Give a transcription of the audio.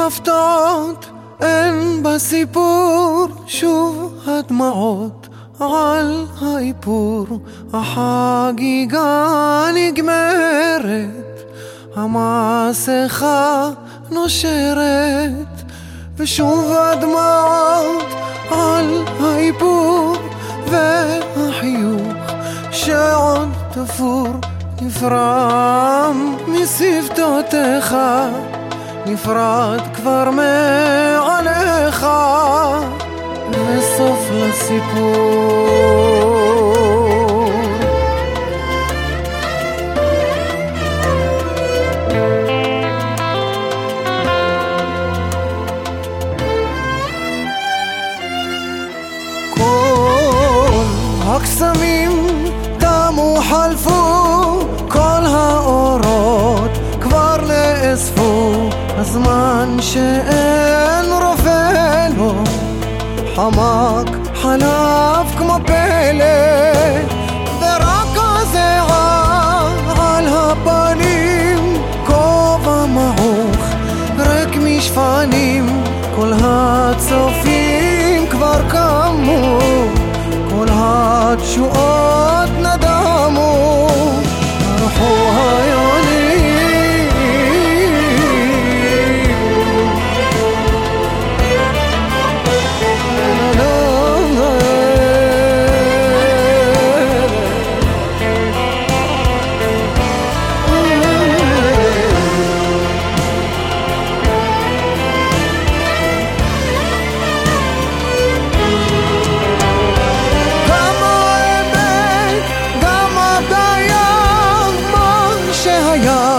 הפתעות אין בסיפור, שוב הדמעות על האיפור. החגיגה נגמרת, המסכה נושרת, ושוב הדמעות על האיפור, והחיוך שעוד תפור נפרם משפתותיך, נפרד כבר מעליך, וסוף לסיפור. כל הקסמים תמו חלפו, כל האורות כבר נאספו, הזמן שאין רופא לו, חמק חלף כמו פלא, ורק הזיעה על הפנים, כובע מעוך ריק משפנים, כל הצופים כבר קמו, כל התשועות נדמו, הלכו היונים. היה